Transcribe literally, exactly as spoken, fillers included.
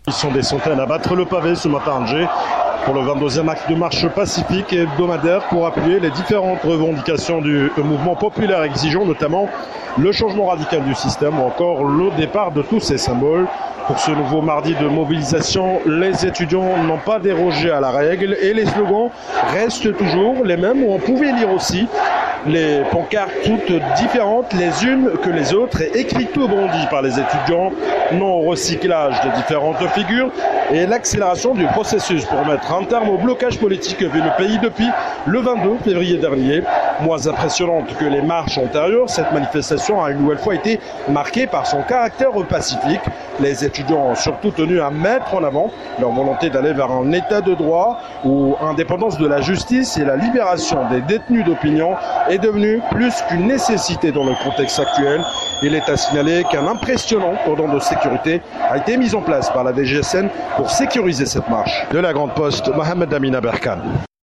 Ils sont des centaines à battre le pavé ce matin à Alger pour le vingt-deuxième acte de marche pacifique et hebdomadaire pour appuyer les différentes revendications du mouvement populaire exigeant notamment le changement radical du système ou encore le départ de tous ces symboles. Pour ce nouveau mardi de mobilisation, les étudiants n'ont pas dérogé à la règle et les slogans restent toujours les mêmes où on pouvait lire aussi les pancartes toutes différentes les unes que les autres et écrites au bondi par les étudiants, non au recyclage des différentes figures et l'accélération du processus pour mettre un terme au blocage politique que vit le pays depuis le vingt-deux février dernier. Moins impressionnante que les marches antérieures, cette manifestation a une nouvelle fois été marquée par son caractère pacifique. Les étudiants ont surtout tenu à mettre en avant leur volonté d'aller vers un état de droit où indépendance de la justice et la libération des détenus d'opinion est devenue plus qu'une nécessité dans le contexte actuel. Il est à signaler qu'un impressionnant cordon de sécurité a été mis en place par la D G S N pour sécuriser cette marche. De la Grande Poste, Mohamed Amina Berkane.